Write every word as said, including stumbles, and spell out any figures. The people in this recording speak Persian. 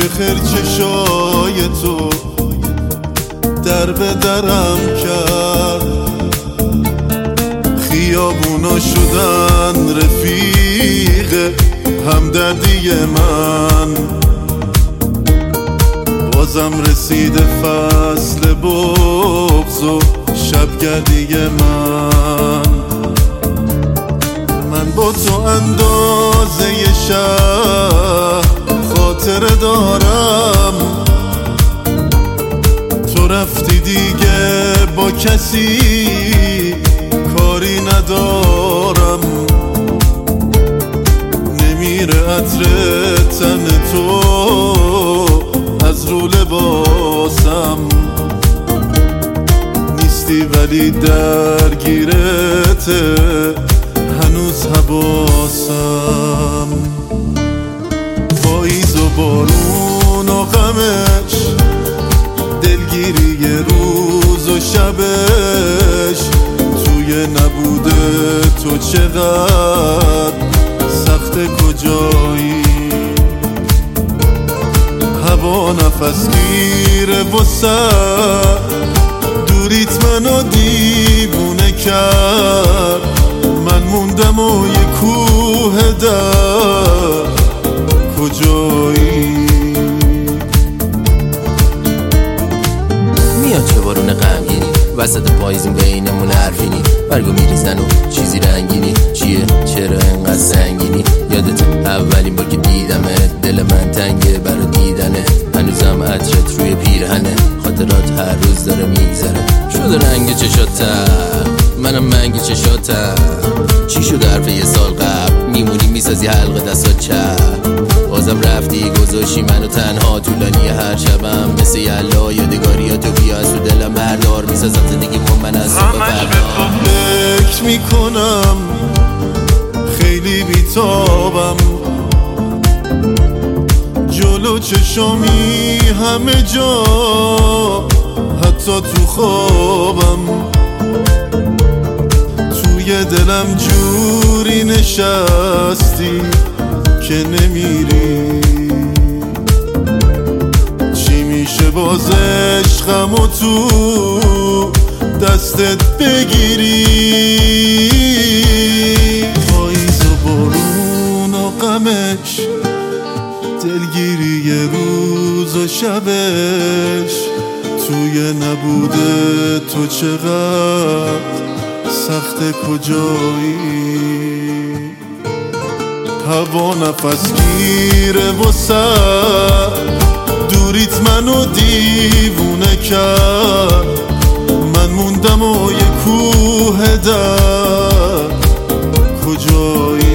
خرچشای تو در به درم کرد، خیابونا شدن رفیق همدردی من. بازم رسید فصل بغض و شبگردی من. من با تو اندازه شهر خاطره دارم، تو رفتی دیگه با کسی کاری ندارم. نمیره عطر تن تو از رو لباسم، نیستی ولی درگیرته هنوز حواسم. پاییز و بارون و غمش، دلگیری روز و شبش، توی نبوده تو چقدر سخت کجایی. هوا نفس گیره و سر دوریت منو دیوونه کرد. من موندم و یه کوه در کجایی. میاد چه بارون غمگینی وسط پاییزین بینمون حرفینی، برگو میریزن و چیزی رنگینی. چیه چرا انقدر سنگینی؟ یادت اولین بار که دیدمت دل من تنگه برا دیدنه، هنوزم عطرت روی پیرهنه، خاطرات هر روز داره میگذره. شده رنگ چشاتم منم منگ چشاتم، چی شد حرف یه سال قبل میمونی میسازی حلقه دستات چپ. بازم رفتی گذاشی منو تنها طولانی هر شبم، مثل یلا یادگاریاتو بیا از تو دلم بردار، میسازم زندگی من من از تو بفرما. فکر میکنم خیلی بیتابم، جلو چشامی همه جا حتی تو خوابم. توی دلم جوری نشستی که نمیری، چی میشه باز عشقم و تو دستت بگیری. پاییز و بارون و غمش، دلگیری روز و شبش، توی نبوده تو چقدر سخت کجایی. هوا نفس گیره و سر دوریت منو دیوونه کرد. من موندم و یه کوه در کجایی.